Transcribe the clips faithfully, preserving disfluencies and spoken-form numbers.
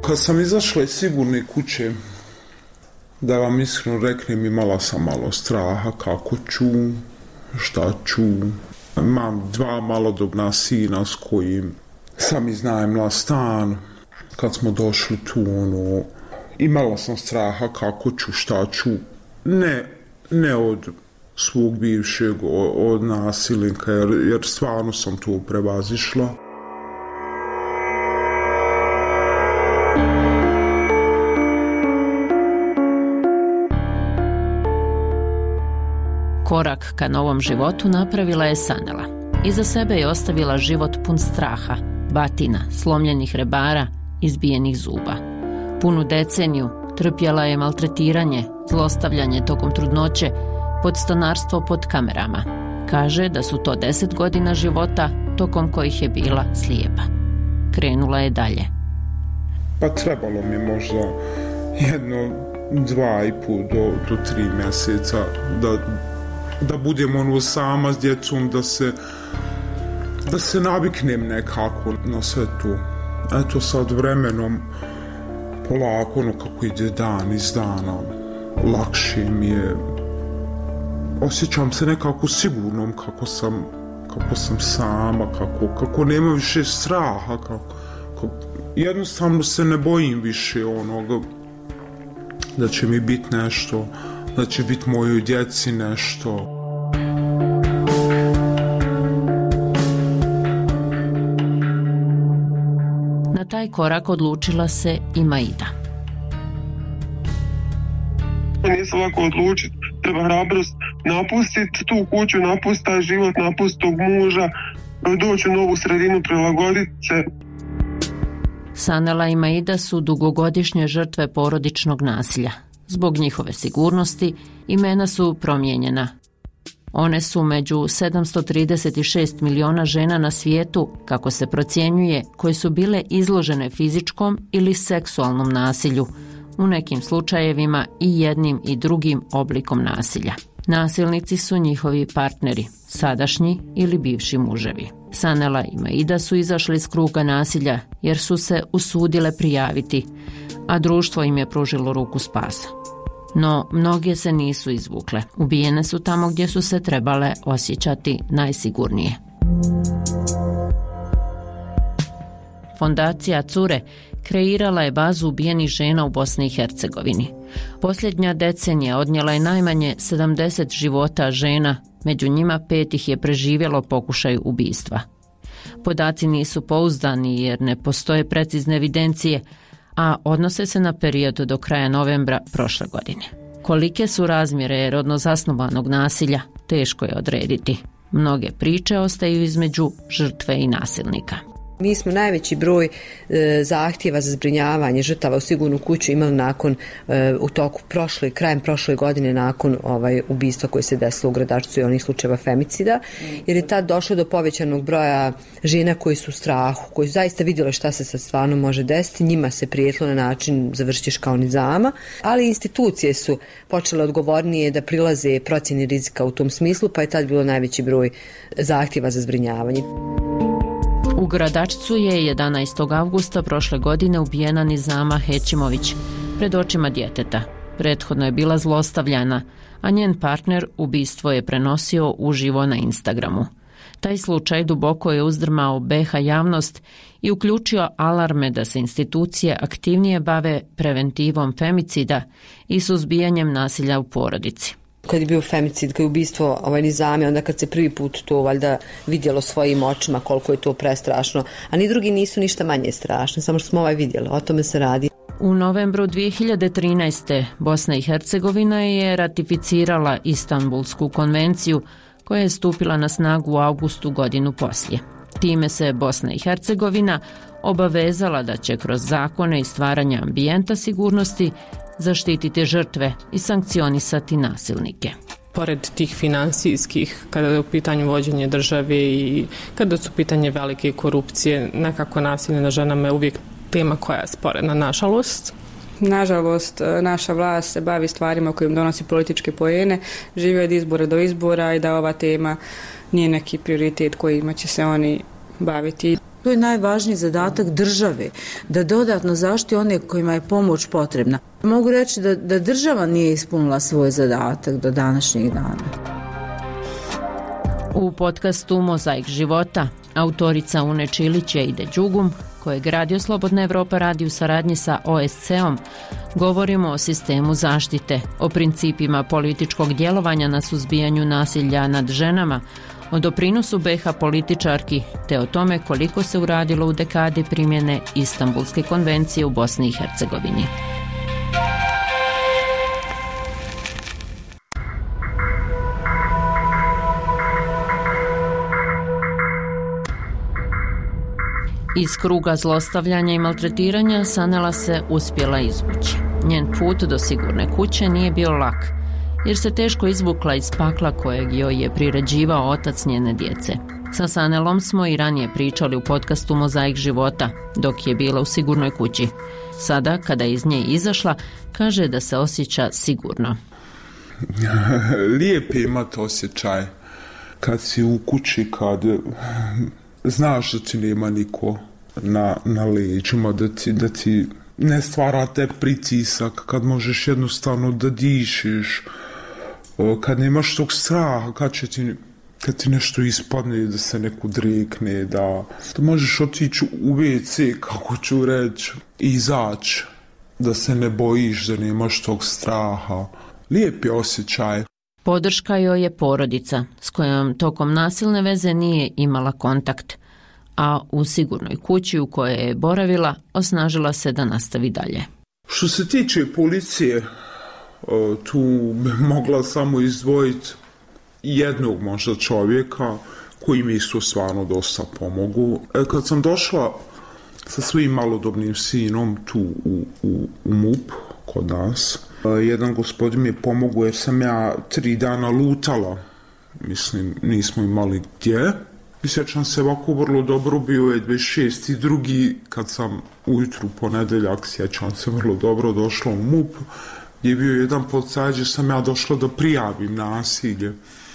Kad sam izašla iz sigurne kuće, da vam iskreno reknem, imala sam malo straha kako ću, šta ću. Imam dva malodobna sina s kojim sam iznajmila stan. Kad smo došli tu, ono, imala sam straha kako ću, šta ću. Ne, ne od svog bivšeg, od nasilnika, jer, jer stvarno sam to prevazišla. Korak ka novom životu napravila je Sanela. Iza sebe je ostavila život pun straha, batina, slomljenih rebara, izbijenih zuba. Punu deceniju trpjela je maltretiranje, zlostavljanje tokom trudnoće, podstanarstvo pod kamerama. Kaže da su to deset godina života tokom kojih je bila slijepa. Krenula je dalje. Pa trebalo mi možda jedno, dva i pol do, do tri mjeseca da, da budem ono sama s djecom, da se, da se naviknem nekako na sve to. Eto sad vremenom polako, ono kako ide dan iz dana, lakše mi je. Osjećam se nekako sigurnom kako sam, kako sam sama, kako, kako nema više straha, kako, kako, jednostavno se ne bojim više onoga da će mi biti nešto, da će biti mojoj djeci nešto. Na taj korak odlučila se i Maida. Nije lako odlučiti, treba hrabrost napustiti tu kuću, napustiti taj život, napustiti tog muža, doći u novu sredinu, prilagoditi se. Sanela i Maida su dugogodišnje žrtve porodičnog nasilja. Zbog njihove sigurnosti imena su promijenjena. One su među sedamsto trideset šest miliona žena na svijetu, kako se procjenjuje, koje su bile izložene fizičkom ili seksualnom nasilju, u nekim slučajevima i jednim i drugim oblikom nasilja. Nasilnici su njihovi partneri, sadašnji ili bivši muževi. Sanela i Maida su izašli iz kruga nasilja jer su se usudile prijaviti, a društvo im je pružilo ruku spasa. No, mnoge se nisu izvukle. Ubijene su tamo gdje su se trebale osjećati najsigurnije. Fondacija Cure kreirala je bazu ubijenih žena u Bosni i Hercegovini. Posljednja decenija odnijela je najmanje sedamdeset života žena, među njima pet ih je preživjelo pokušaj ubistva. Podaci nisu pouzdani jer ne postoje precizne evidencije, a odnose se na period do kraja novembra prošle godine. Kolike su razmjere rodno zasnovanog nasilja, teško je odrediti. Mnoge priče ostaju između žrtve i nasilnika. Mi smo najveći broj e, zahtjeva za zbrinjavanje žrtava u sigurnu kuću imali nakon e, u toku prošle, krajem prošle godine nakon ovaj ubistva koje se desilo u Gradačcu i onih slučajeva femicida, jer je tad došlo do povećanog broja žena koji su u strahu, koji su zaista vidjeli šta se sad stvarno može desiti, njima se prijetilo na način završiš kao nizama, ali institucije su počele odgovornije da prilaze procjeni rizika u tom smislu, pa je tad bilo najveći broj zahtjeva za zbrinjavanje. U Gradačcu je jedanaestog avgusta prošle godine ubijena Nizama Hećimović pred očima djeteta. Prethodno je bila zlostavljana, a njen partner ubistvo je prenosio uživo na Instagramu. Taj slučaj duboko je uzdrmao be ha javnost i uključio alarme da se institucije aktivnije bave preventivom femicida i suzbijanjem nasilja u porodici. Kad je bio femicid, kad je ubistvo ovaj Nizame, onda kad se prvi put to valjda vidjelo svojim očima koliko je to prestrašno, a ni drugi nisu ništa manje strašni, samo što smo ovaj vidjeli, o tome se radi. U novembru dvije hiljade trinaeste. Bosna i Hercegovina je ratificirala Istanbulsku konvenciju koja je stupila na snagu u avgustu godinu poslije. Time se Bosna i Hercegovina obavezala da će kroz zakone i stvaranje ambijenta sigurnosti zaštititi žrtve i sankcionisati nasilnike. Pored tih finansijskih, kada je u pitanju vođenje države i kada su pitanje velike korupcije, nekako nasilje na ženama je uvijek tema koja je sporedna, nažalost. Nažalost, naša vlast se bavi stvarima kojim donosi političke poene, žive od izbora do izbora i da ova tema nije neki prioritet kojima će se oni baviti. To je najvažniji zadatak države, da dodatno zaštiti one kojima je pomoć potrebna. Mogu reći da, da država nije ispunila svoj zadatak do današnjeg dana. U podcastu Mozaik života autorica Une Čilić i Ide Đugum, kojeg Radio Slobodna Evropa radi u saradnji sa O S C-om, govorimo o sistemu zaštite, o principima političkog djelovanja na suzbijanju nasilja nad ženama, o doprinosu B iH političarki, te o tome koliko se uradilo u dekadi primjene Istanbulske konvencije u Bosni i Hercegovini. Iz kruga zlostavljanja i maltretiranja Sanela se uspjela izvući. Njen put do sigurne kuće nije bio lak, jer se teško izvukla iz pakla kojeg joj je priređivao otac njene djece. Sa Sanelom smo i ranije pričali u podcastu Mozaik života, dok je bila u sigurnoj kući. Sada, kada je iz nje izašla, kaže da se osjeća sigurno. Lijep je imati osjećaj kad si u kući, kad znaš da ti nema niko na, na leđima, da ti, da ti ne stvara te pritisak, kad možeš jednostavno da dišeš, kad nemaš tog straha, kad će ti, kad ti nešto ispadne, da se neko drekne, da, da možeš otići u ve ce, kako ću reći, i izaći, da se ne bojiš, da nemaš tog straha. Lijep je osjećaj. Podrška joj je porodica, s kojom tokom nasilne veze nije imala kontakt, a u sigurnoj kući u kojoj je boravila osnažila se da nastavi dalje. Što se tiče policije, tu bi mogla samo izdvojiti jednog možda čovjeka koji mi isto stvarno dosta pomogu. Kad sam došla sa svojim malodobnim sinom tu u, u, u M U P kod nas, jedan gospodin mi je pomogao jer sam ja tri dana lutala. Mislim, nismo imali gdje. I sjećam se ovako vrlo dobro, bio je dvadeset šesti drugi kad sam ujutru ponedeljak, sjećam se vrlo dobro, došla u M U P, gdje je bio jedan policajac gdje sam ja došla da prijavim nasilje.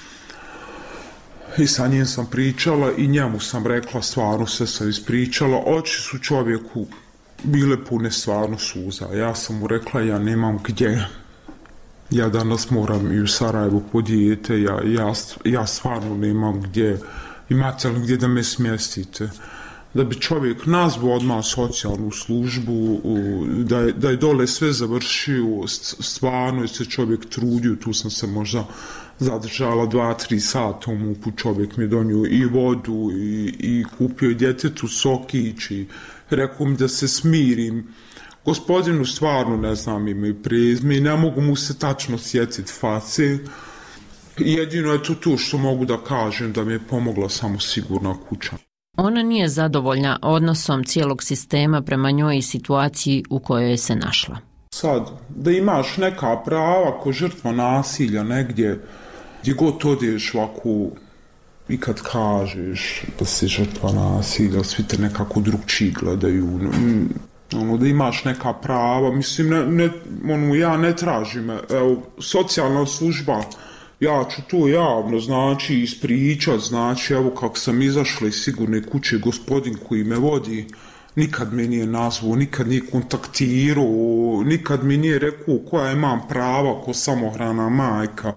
I sa njim sam pričala i njemu sam rekla, stvarno se sam ispričala, oči su čovjeku bile pune stvarno suza. Ja sam mu rekla, ja nemam gdje. Ja danas moram i u Sarajevo po dijete, ja, ja, ja stvarno nemam gdje. Imate li gdje da me smjestite? Da bi čovjek nazvao odmah socijalnu službu, da je, da je dole sve završio, stvarno je se čovjek trudio, tu sam se možda zadržala dva, tri sata u M U P-u, čovjek mi je donio i vodu i, i kupio i djetetu sokić i rekao mi da se smirim. Gospodinu stvarno ne znam ime i prezime i ne mogu mu se tačno sjetiti face. Jedino je to tu što mogu da kažem da mi je pomogla samo sigurna kuća. Ona nije zadovoljna odnosom cijelog sistema prema njoj i situaciji u kojoj je se našla. Sad, da imaš neka prava ko žrtva nasilja negdje, gdje god odeš ovako i kad kažeš da si žrtva nasilja, svi te nekako drugčiji gledaju. Ono, da imaš neka prava, mislim, ne, ne, ono, ja ne tražim, evo, socijalna služba, ja ću to javno, znači, ispričat, znači, evo kako sam izašla iz sigurne kuće, gospodin koji me vodi, nikad me nije nazvao, nikad nije kontaktirao, nikad mi nije rekao koja imam prava ko samohrana majka.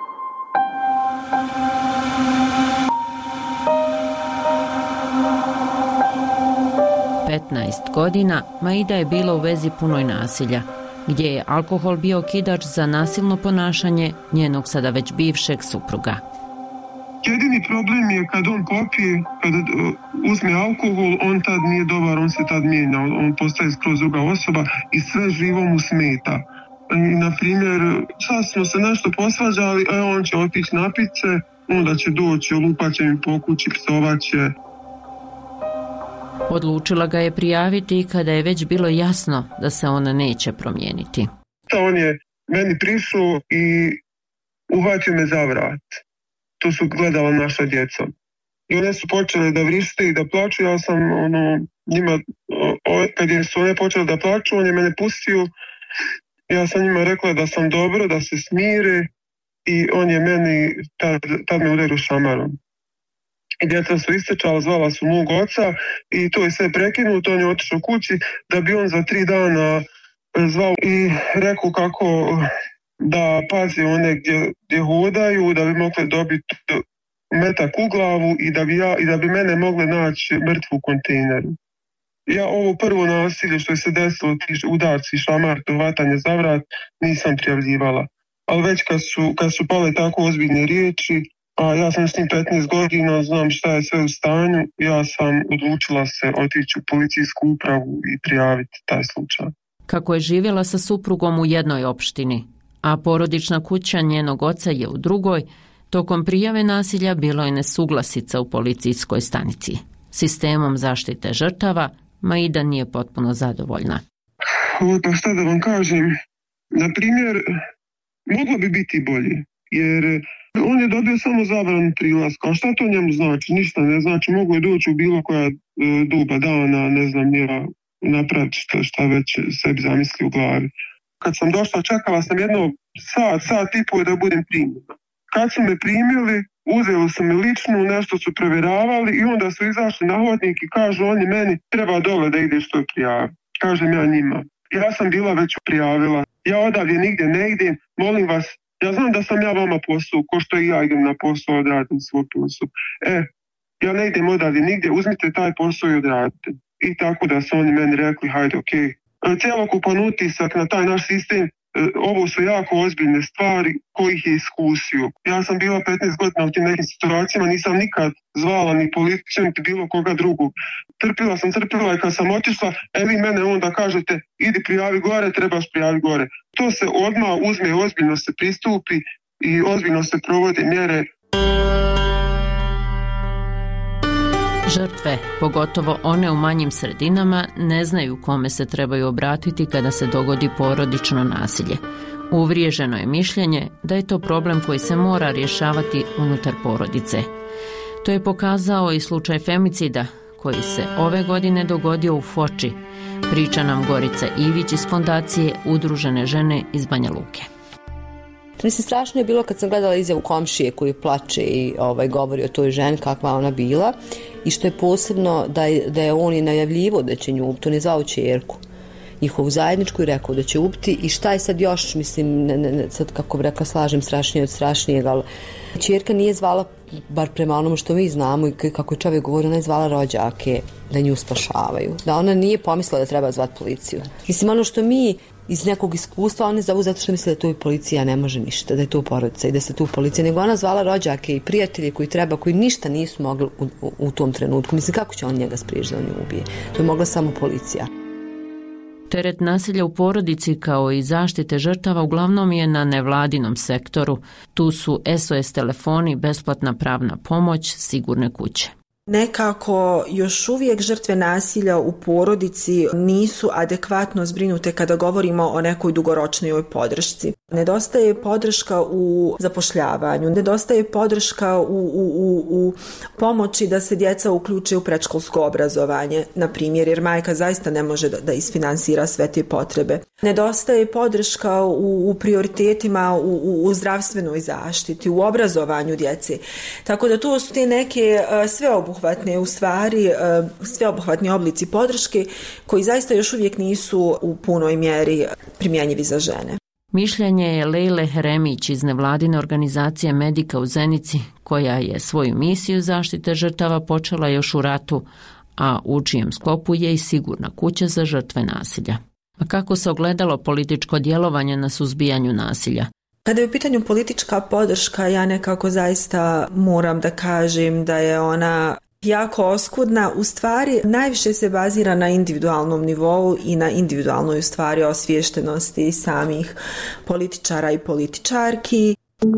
petnaest godina Maida je bila u vezi punoj nasilja, gdje je alkohol bio okidač za nasilno ponašanje njenog sada već bivšeg supruga. Jedini problem je kad on popije, kad uzme alkohol, on tad nije dobar, on se tad mijenja, on postaje skroz druga osoba i sve živo mu smeta. I, na primjer, sad smo se nešto posvađali, a on će otići napit se, onda će doći, lupat će mi po kući, psovat će. Odlučila ga je prijaviti kada je već bilo jasno da se ona neće promijeniti. On je meni prišao i uhvatio me za vrat. To su gledala naša djeca. I one su počele da vrište i da plaču. Ja sam ono, njima, o, kad je su one počele da plaču, on je mene pustio. Ja sam njima rekla da sam dobro, da se smire i on je meni, tad, tad me udario šamarom. i djeca su istrčala, zvala su mog oca i to je sve prekinuto, on je otišao kući da bi on za tri dana zvao i rekao kako da pazi one gdje, gdje hodaju, da bi mogli dobiti metak u glavu i da bi, ja, i da bi mene mogli naći mrtvu u kontejneru. Ja ovo prvo nasilje što je se desilo, ti udarci, šamar, hvatanje za vrat, nisam prijavljivala. Ali već kad su, kad su pale tako ozbiljne riječi, a ja sam s njim petnaest godina, znam šta je sve u stanju, ja sam odlučila se otići u policijsku upravu i prijaviti taj slučaj. Kako je živjela sa suprugom u jednoj opštini, a porodična kuća njenog oca je u drugoj, tokom prijave nasilja bilo je nesuglasica u policijskoj stanici. Sistemom zaštite žrtava Maida nije potpuno zadovoljna. O, pa šta da vam kažem, na primjer, moglo bi biti bolje, jer on je dobio samo zabranu prilaska, a šta to njemu znači? Ništa ne znači, mogu je doći u bilo koja e, doba dana, ne znam, ja napraviti šta, šta već sebi zamisli u glavi. Kad sam došla, čekala sam jedno sat, sat i pol da budem primljena. Kad su me primili, uzeli su me ličnu, nešto su provjeravali i onda su izašli na hodnik i kažu oni meni treba dole da ideš to prijavi. Kažem ja njima. Ja sam bila već prijavila. Ja odavdje nigdje ne idem, molim vas, ja znam da sam ja vama posao, ko što i ja idem na posao, odradim svoj posao. E, ja ne idem odavdje nigdje, uzmite taj posao i odradite. I tako da su oni meni rekli, hajde, okej. Okay. Cijelokupan utisak na taj naš sistem, ovo su jako ozbiljne stvari kojih je iskusio. Ja sam bila petnaest godina u tim nekim situacijama, nisam nikad zvala ni policiju, niti bilo koga drugog. Trpila sam, trpila i kad sam otišla, e vi mene onda kažete, idi prijavi gore, trebaš prijavi gore. To se odmah uzme, ozbiljno se pristupi i ozbiljno se provode mjere. Žrtve, pogotovo one u manjim sredinama, ne znaju kome se trebaju obratiti kada se dogodi porodično nasilje. Uvriježeno je mišljenje da je to problem koji se mora rješavati unutar porodice. To je pokazao i slučaj femicida koji se ove godine dogodio u Foči, priča nam Gorica Ivić iz fondacije Udružene žene iz Banja Luke. Mislim, strašno je bilo kad sam gledala izjavu komšije koji plače i ovaj, govori o toj ženi kakva ona bila i što je posebno da je, da je on i najavljivo da će nju ubiti, on je zvao ćerku njihovu zajedničku i rekao da će ubiti i šta je sad još, mislim, ne, ne, sad kako bi rekla slažem strašnije od strašnijeg, ali ćerka nije zvala, bar prema onome što mi znamo i kako je čovjek govorio, ona je zvala rođake da nju spašavaju, da ona nije pomislila da treba zvati policiju. Mislim, ono što mi iz nekog iskustva, oni zovu zato što misle da tu i policija ne može ništa, da je tu porodica i da se tu policija, nego ona zvala rođake i prijatelje koji treba, koji ništa nisu mogli u, u, u tom trenutku. Mislim, kako će on njega spriječiti da on nju ubije? To je mogla samo policija. Teret nasilja u porodici kao i zaštite žrtava uglavnom je na nevladinom sektoru. Tu su S O S telefoni, besplatna pravna pomoć, sigurne kuće. Nekako još uvijek žrtve nasilja u porodici nisu adekvatno zbrinute kada govorimo o nekoj dugoročnoj podršci. Nedostaje podrška u zapošljavanju, nedostaje podrška u, u, u, u pomoći da se djeca uključe u predškolsko obrazovanje, na primjer, jer majka zaista ne može da, da isfinansira sve te potrebe. Nedostaje podrška u, u prioritetima u, u, u zdravstvenoj zaštiti, u obrazovanju djece. Tako da to su te neke uh, sveobuhvatne u stvari, uh, sveobuhvatni oblici podrške koji zaista još uvijek nisu u punoj mjeri primjenjivi za žene. Mišljenje je Lejle Heremić iz nevladine organizacije Medika u Zenici, koja je svoju misiju zaštite žrtava počela još u ratu, a u čijem sklopu je i sigurna kuća za žrtve nasilja. A kako se ogledalo političko djelovanje na suzbijanju nasilja? Kada je u pitanju politička podrška, ja nekako zaista moram da kažem da je ona jako oskudna. U stvari najviše se bazira na individualnom nivou i na individualnoj u stvari osviještenosti samih političara i političarki.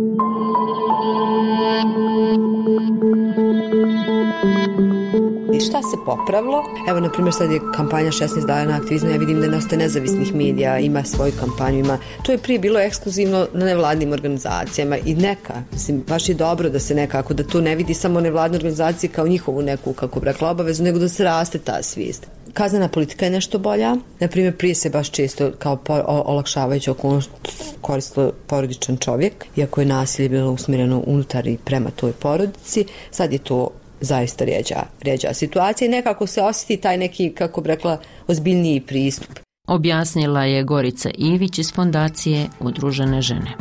I šta se popravilo? Evo, na primjer, sad je kampanja šesnaest dana aktivizma, ja vidim da nastaje nezavisnih medija, ima svoju kampanju, ima. To je prije bilo ekskluzivno na nevladnim organizacijama i neka, mislim, baš je dobro da se nekako, da to ne vidi samo nevladne organizacije kao njihovu neku, kako bi rekla, obavezu, nego da se raste ta svijest. Kaznena politika je nešto bolja. Na primjer, prije se baš često kao olakšavajuća okolnost koristilo porodičan čovjek, iako je nasilje bilo usmjereno unutar i prema toj porodici. Sad je to zaista rjeđa, rjeđa situacija i nekako se osjeti taj neki, kako bi rekla, ozbiljniji pristup. Objasnila je Gorica Ivić iz Fondacije Udružene žene.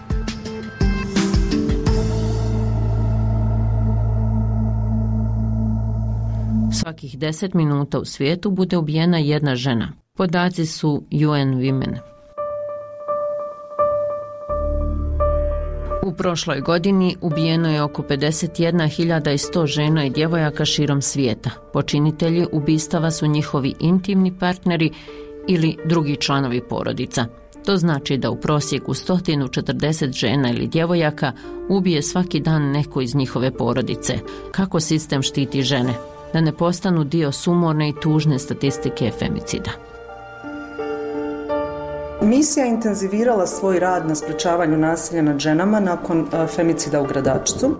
Svakih deset minuta u svijetu bude ubijena jedna žena. Podaci su U N Women. U prošloj godini ubijeno je oko pedeset jedna hiljada sto žena i djevojaka širom svijeta. Počinitelji ubistava su njihovi intimni partneri ili drugi članovi porodica. To znači da u prosjeku sto četrdeset žena ili djevojaka ubije svaki dan neko iz njihove porodice. Kako sistem štiti žene? Da ne postanu dio sumorne i tužne statistike femicida. Misija je intenzivirala svoj rad na sprečavanju nasilja nad ženama nakon femicida u Gradačcu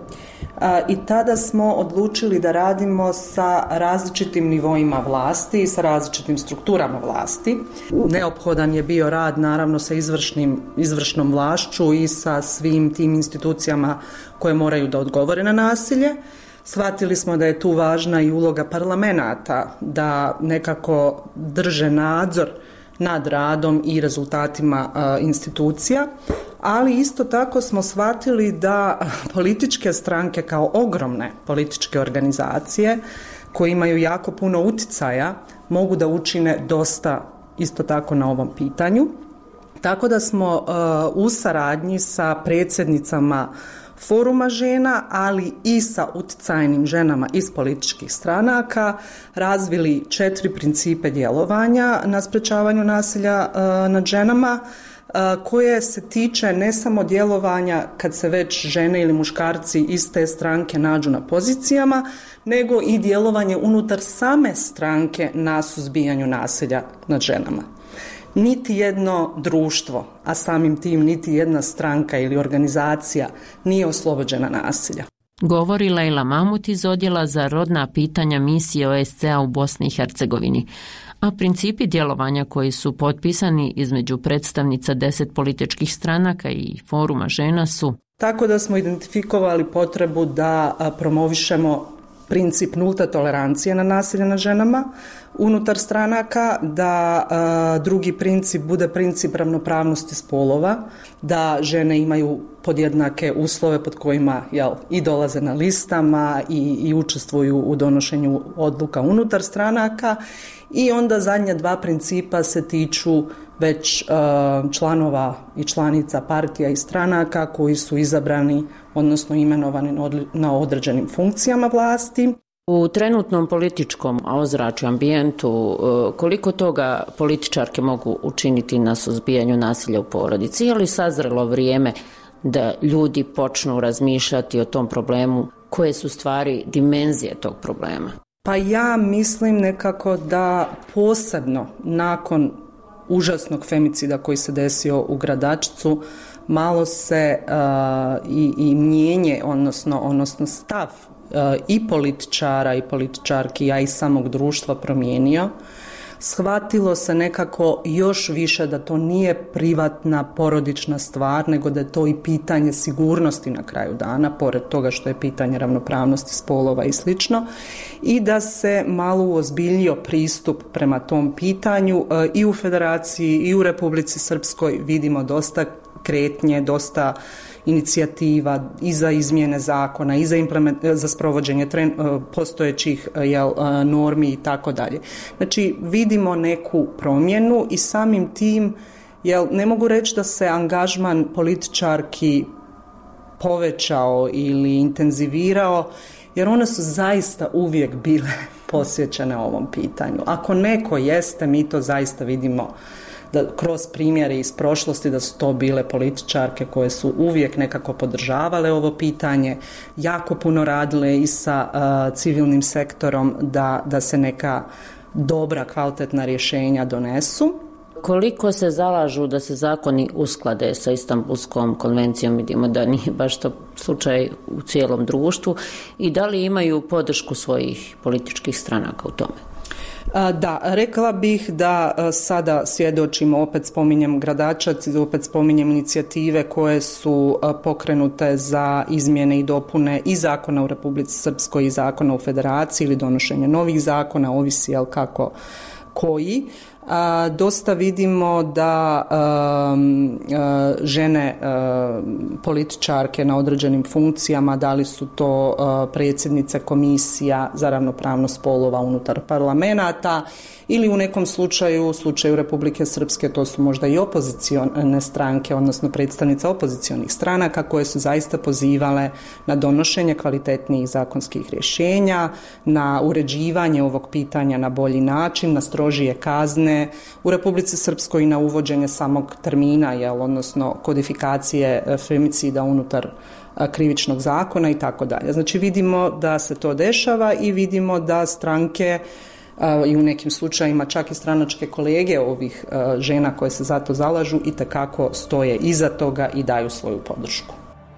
i tada smo odlučili da radimo sa različitim nivoima vlasti i sa različitim strukturama vlasti. Neophodan je bio rad naravno sa izvršnim, izvršnom vlašću i sa svim tim institucijama koje moraju da odgovore na nasilje. Shvatili smo da je tu važna i uloga parlamenata da nekako drže nadzor nad radom i rezultatima uh, institucija, ali isto tako smo shvatili da političke stranke kao ogromne političke organizacije koje imaju jako puno uticaja mogu da učine dosta isto tako na ovom pitanju. Tako da smo uh, u saradnji sa predsjednicama Foruma žena, ali i sa uticajnim ženama iz političkih stranaka razvili četiri principe djelovanja na sprečavanju nasilja uh, nad ženama uh, koje se tiče ne samo djelovanja kad se već žene ili muškarci iz te stranke nađu na pozicijama, nego i djelovanje unutar same stranke na suzbijanju nasilja nad ženama. Niti jedno društvo, a samim tim niti jedna stranka ili organizacija nije oslobođena nasilja. Govori Lejla Mamut iz Odjela za rodna pitanja misije O S C A u Bosni i Hercegovini. A principi djelovanja koji su potpisani između predstavnica deset političkih stranaka i Foruma žena su: tako da smo identifikovali potrebu da promovišemo princip nulte tolerancije na nasilje nad ženama unutar stranaka, da a, drugi princip bude princip ravnopravnosti spolova, da žene imaju podjednake uslove pod kojima jel, i dolaze na listama i, i učestvuju u donošenju odluka unutar stranaka, i onda zadnja dva principa se tiču već a, članova i članica partija i stranaka koji su izabrani, odnosno imenovani na određenim funkcijama vlasti. U trenutnom političkom ozračju, ambijentu, koliko toga političarke mogu učiniti na suzbijanju nasilja u porodici? Je li sazrelo vrijeme da ljudi počnu razmišljati o tom problemu? Koje su stvari dimenzije tog problema? Pa ja mislim nekako da posebno nakon užasnog femicida koji se desio u Gradačcu malo se uh, i, i mijenje, odnosno, odnosno stav uh, i političara i političarki, a i samog društva promijenio. Shvatilo se nekako još više da to nije privatna porodična stvar, nego da je to i pitanje sigurnosti na kraju dana, pored toga što je pitanje ravnopravnosti spolova i slično, i da se malo uozbiljio pristup prema tom pitanju. Uh, i u Federaciji i u Republici Srpskoj vidimo dosta kretnje, dosta inicijativa i za izmjene zakona i za, implement, za sprovođenje tren, postojećih jel, normi i tako dalje. Znači vidimo neku promjenu i samim tim jel, ne mogu reći da se angažman političarki povećao ili intenzivirao, jer one su zaista uvijek bile posvećene ovom pitanju. Ako neko jeste, mi to zaista vidimo da kroz primjere iz prošlosti da su to bile političarke koje su uvijek nekako podržavale ovo pitanje, jako puno radile i sa uh, civilnim sektorom da, da se neka dobra, kvalitetna rješenja donesu. Koliko se zalažu da se zakoni usklade sa Istanbulskom konvencijom? Vidimo da nije baš to slučaj u cijelom društvu, i da li imaju podršku svojih političkih stranaka u tome? Da, rekla bih da sada svjedočimo, opet spominjem Gradačac, opet spominjem inicijative koje su pokrenute za izmjene i dopune i zakona u Republici Srpskoj i zakona u Federaciji ili donošenje novih zakona, ovisi jel kako koji. A, dosta vidimo da a, a, žene a, političarke na određenim funkcijama, da li su to a, predsjednice komisija za ravnopravnost spolova unutar parlamenata ili u nekom slučaju, u slučaju Republike Srpske, to su možda i opozicione stranke, odnosno predstavnice opozicionih stranaka koje su zaista pozivale na donošenje kvalitetnijih zakonskih rješenja, na uređivanje ovog pitanja na bolji način, na strožije kazne u Republici Srpskoj i na uvođenje samog termina, jel, odnosno kodifikacije femicida unutar krivičnog zakona i tako dalje. Znači vidimo da se to dešava i vidimo da stranke i u nekim slučajima čak i stranačke kolege ovih žena koje se za to zalažu i tekako stoje iza toga i daju svoju podršku.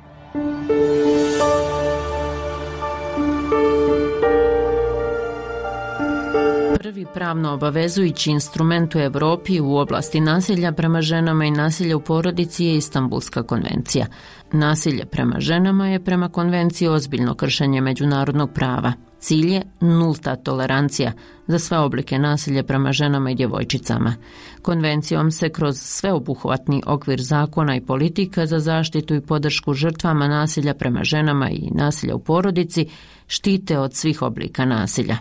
Prvi pravno obavezujući instrument u Europi u oblasti nasilja prema ženama i nasilja u porodici je Istanbulska konvencija. Nasilje prema ženama je prema konvenciji ozbiljno kršenje međunarodnog prava. Cilj je nulta tolerancija za sve oblike nasilja prema ženama i djevojčicama. Konvencijom se kroz sveobuhvatni okvir zakona i politika za zaštitu i podršku žrtvama nasilja prema ženama i nasilja u porodici štite od svih oblika nasilja.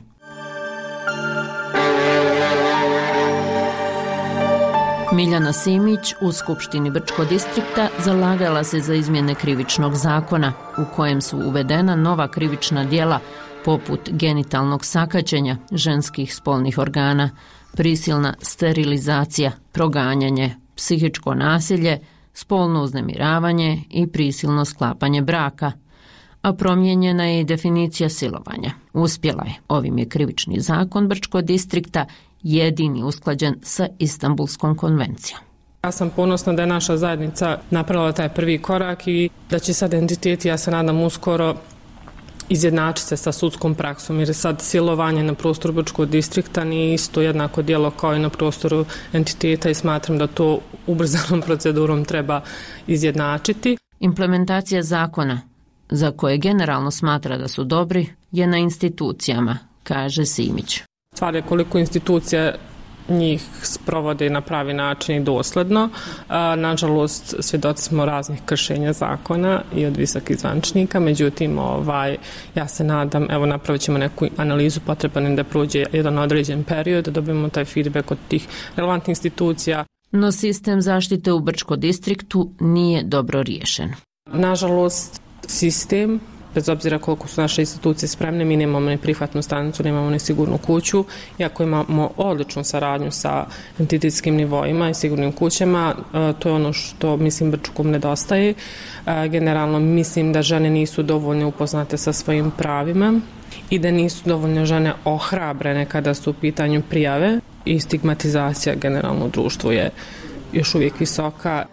Miljana Simić u Skupštini Brčkog distrikta zalagala se za izmjene krivičnog zakona u kojem su uvedena nova krivična djela poput genitalnog sakaćenja ženskih spolnih organa, prisilna sterilizacija, proganjanje, psihičko nasilje, spolno uznemiravanje i prisilno sklapanje braka, a promijenjena je i definicija silovanja. Uspjela je, ovim je krivični zakon Brčkog distrikta jedini usklađen sa Istanbulskom konvencijom. Ja sam ponosna da je naša zajednica napravila taj prvi korak i da će sad entiteti, ja se nadam uskoro, izjednačiti se sa sudskom praksom, jer sad silovanje na prostoru Brčkog distrikta nije isto jednako djelo kao i na prostoru entiteta i smatram da to ubrzanom procedurom treba izjednačiti. Implementacija zakona, za koje generalno smatra da su dobri, je na institucijama, kaže Simić. Stvar je koliko institucija njih sprovode na pravi način i dosledno. Nažalost, svjedoci smo raznih kršenja zakona i od visokih zvaničnika, međutim, ovaj, ja se nadam, evo napravit ćemo neku analizu, potreban da prođe jedan određen period, da dobijemo taj feedback od tih relevantnih institucija. No sistem zaštite u Brčkom distriktu nije dobro riješen. Nažalost, sistem, bez obzira koliko su naše institucije spremne, mi nemamo ni prihvatnu stanicu, nemamo ni sigurnu kuću, iako imamo odličnu saradnju sa entitetskim nivoima i sigurnim kućama, to je ono što mislim Brčkom nedostaje. Generalno mislim da žene nisu dovoljno upoznate sa svojim pravima i da nisu dovoljno žene ohrabrene kada su u pitanju prijave i stigmatizacija generalno u društvu je još uvijek visoka.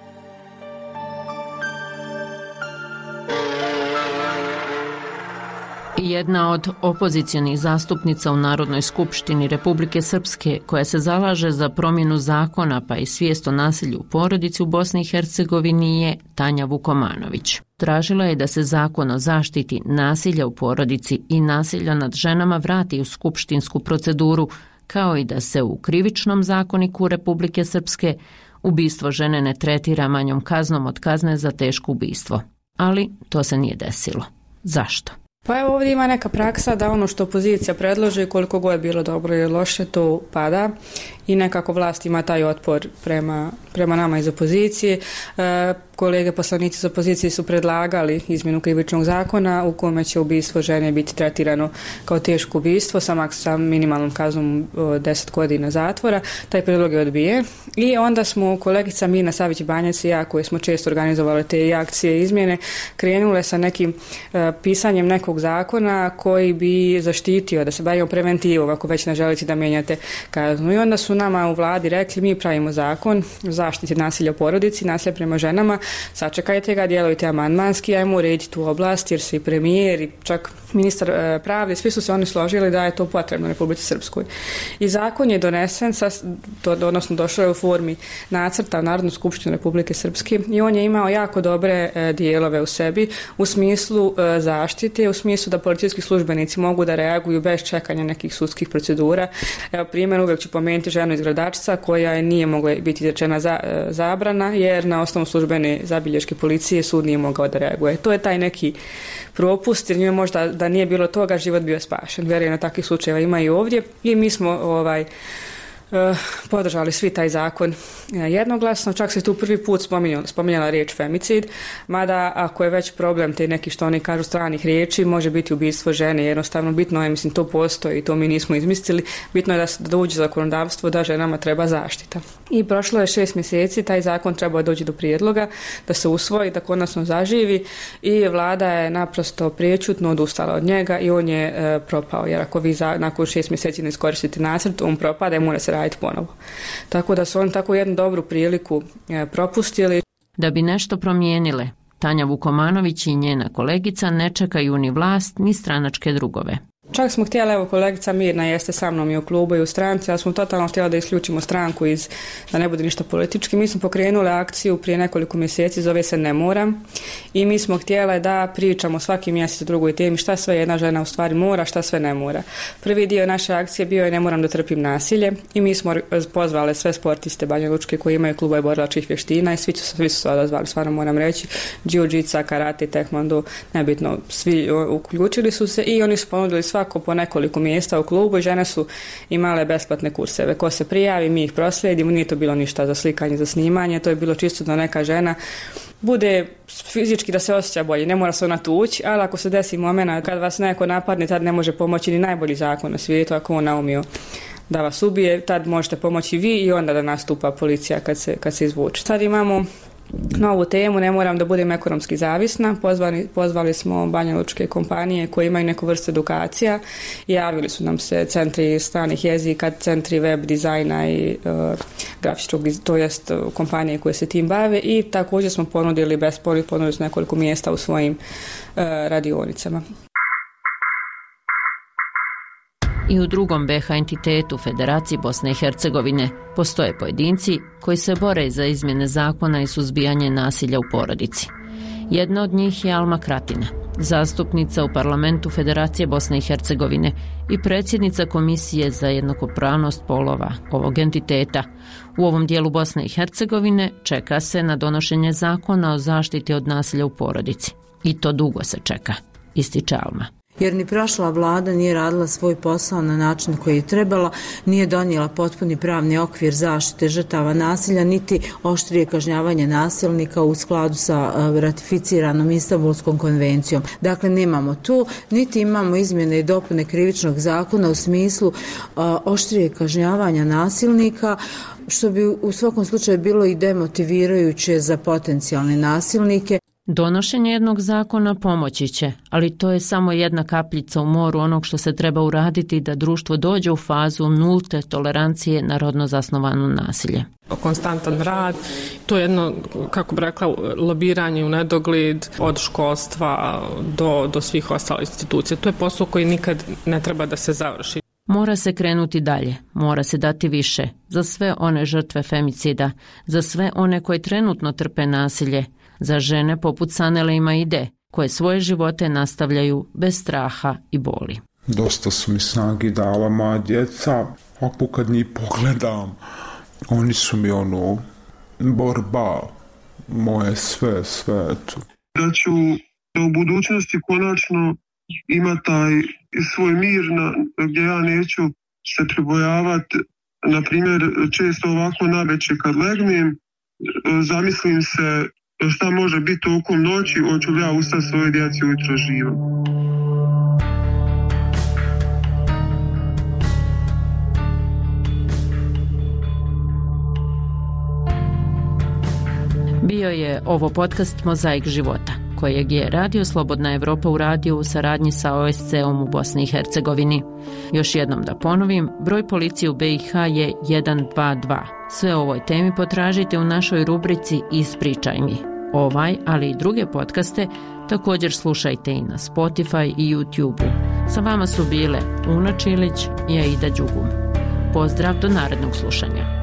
Jedna od opozicionih zastupnica u Narodnoj skupštini Republike Srpske, koja se zalaže za promjenu zakona pa i svijest o nasilju u porodici u Bosni i Hercegovini, je Tanja Vukomanović. Tražila je da se zakon o zaštiti nasilja u porodici i nasilja nad ženama vrati u skupštinsku proceduru, kao i da se u krivičnom zakoniku Republike Srpske ubistvo žene ne tretira manjom kaznom od kazne za teško ubistvo. Ali to se nije desilo. Zašto? Pa evo ovdje ima neka praksa da ono što opozicija predloži, koliko god je bilo dobro ili loše, to pada i nekako vlast ima taj otpor prema, prema nama iz opozicije. E, kolege poslanici iz opozicije su predlagali izmjenu krivičnog zakona u kome će ubistvo žene biti tretirano kao teško ubistvo sa, sa minimalnom kaznom deset godina zatvora. Taj predlog je odbijen i onda smo kolegica Mina Savić-Banjac i ja, koji smo često organizovali te akcije izmjene, krenule sa nekim e, pisanjem nekog zakona koji bi zaštitio, da se bavimo preventivom ako već ne želite da mijenjate kaznu. I onda su nama u vladi rekli, mi pravimo zakon o zaštiti nasilja u porodici, nasilja prema ženama, sačekajte ga, djelujte amandmanski, ajmo urediti tu oblast jer su i premijer i čak ministar pravde, svi su se oni složili da je to potrebno Republici Srpskoj. I zakon je donesen, odnosno došao je u formi nacrta u Narodnu skupštinu Republike Srpske i on je imao jako dobre dijelove u sebi u smislu zaštite, u smislu da policijski službenici mogu da reaguju bez čekanja nekih sudskih procedura. Evo primjer, uvijek ću pomenuti ženu iz Gradačca koja nije mogla biti izrečena za, zabrana jer na osnovu službene zabilješke policije sud nije mogao da reaguje. To je taj neki propust jer njoj možda da nije bilo toga život bio spašen. Vjerujem na takvih slučajeva ima i ovdje i mi smo ovaj podržali svi taj zakon jednoglasno, čak se tu prvi put spominjala, spominjala riječ femicid, mada ako je već problem te neki što oni kažu stranih riječi, može biti ubistvo žene, jednostavno bitno je, mislim to postoji i to mi nismo izmislili, bitno je da, da uđe zakonodavstvo da ženama treba zaštita. I prošlo je šest mjeseci, taj zakon treba doći do prijedloga, da se usvoji, da konačno zaživi i vlada je naprosto priječutno odustala od njega i on je e, propao, jer ako vi za, nakon šest mjeseci ne iskoristite nacrt, on propada i mora se raditi ponovo. Tako da su oni tako jednu dobru priliku e, propustili. Da bi nešto promijenile, Tanja Vukomanović i njena kolegica ne čekaju ni vlast ni stranačke drugove. Čak smo htjeli, evo kolegica Mirna jeste sa mnom i u klubu i u stranci, ali smo totalno htjeli da isključimo stranku iz, da ne bude ništa politički. Mi smo pokrenuli akciju prije nekoliko mjeseci, zove se Ne moram i mi smo htjeli da pričamo svaki mjesec o drugoj temi šta sve jedna žena u stvari mora, šta sve ne mora. Prvi dio naše akcije bio je Ne moram da trpim nasilje i mi smo pozvali sve sportiste Banja Lučke koji imaju klubove borilačkih vještina i svi su, svi su se odazvali, stvarno moram reći, jiu-jitsu, karate, taekwondo, nebitno, svi uključili su se i oni su ponudili svako po nekoliko mjesta u klubu i žene su imale besplatne kurseve. Ko se prijavi, mi ih proslijedimo, nije to bilo ništa za slikanje, za snimanje, to je bilo čisto da neka žena bude fizički da se osjeća bolje, ne mora se ona tući, ali ako se desi momena kad vas neko napadne, tad ne može pomoći ni najbolji zakon na svijetu, ako on naumio da vas ubije, tad možete pomoći vi i onda da nastupa policija kad se, kad se izvuče. Sad imamo novu temu, ne moram da budem ekonomski zavisna. Pozvali, pozvali smo Banja Lučke kompanije koje imaju neku vrstu edukacija i javili su nam se centri stranih jezika, centri web dizajna i uh, grafičkog, to jest uh, kompanije koje se tim bave i također smo ponudili besplatno, ponudili su nekoliko mjesta u svojim uh, radionicama. I u drugom B H entitetu Federaciji Bosne i Hercegovine postoje pojedinci koji se bore za izmjene zakona i suzbijanje nasilja u porodici. Jedna od njih je Alma Kratina, zastupnica u parlamentu Federacije Bosne i Hercegovine i predsjednica Komisije za jednakopravnost polova ovog entiteta. U ovom dijelu Bosne i Hercegovine čeka se na donošenje zakona o zaštiti od nasilja u porodici. I to dugo se čeka, ističe Alma. Jer ni prošla vlada nije radila svoj posao na način koji je trebala, nije donijela potpuni pravni okvir zaštite žrtava nasilja, niti oštrije kažnjavanje nasilnika u skladu sa ratificiranom Istanbulskom konvencijom. Dakle, nemamo tu, niti imamo izmjene i dopune krivičnog zakona u smislu oštrije kažnjavanja nasilnika, što bi u svakom slučaju bilo i demotivirajuće za potencijalne nasilnike. Donošenje jednog zakona pomoći će, ali to je samo jedna kapljica u moru onog što se treba uraditi da društvo dođe u fazu nulte tolerancije na rodno zasnovano nasilje. Konstantan rad, to je jedno, kako bi rekla, lobiranje u nedogled od školstva do, do svih ostalih institucija. To je posao koji nikad ne treba da se završi. Mora se krenuti dalje, mora se dati više za sve one žrtve femicida, za sve one koje trenutno trpe nasilje, za žene poput Sanele i Maide, koje svoje živote nastavljaju bez straha i boli. Dosta su mi snagi dala moja djeca, ako kad njih pogledam, oni su mi ono, borba, moje sve, sve. Da ću u budućnosti konačno imati taj svoj mir na, gdje ja neću se pribojavati. Na primjer, često ovako navečer kad legnem, zamislim se šta može biti tokom noći, hoću li ja ustati svoje djeci ujutro živo. Bio je ovo podcast Mozaik života, kojeg je Radio Slobodna Evropa uradio u saradnji sa O S C om u Bosni i Hercegovini. Još jednom da ponovim, broj policije u B i H je jedan dva dva. Sve o ovoj temi potražite u našoj rubrici Ispričaj mi. Ovaj, ali i druge podcaste Također slušajte i na Spotify i YouTube-u. Sa vama su bile Una Čilić i Aida Đugum. Pozdrav do narednog slušanja.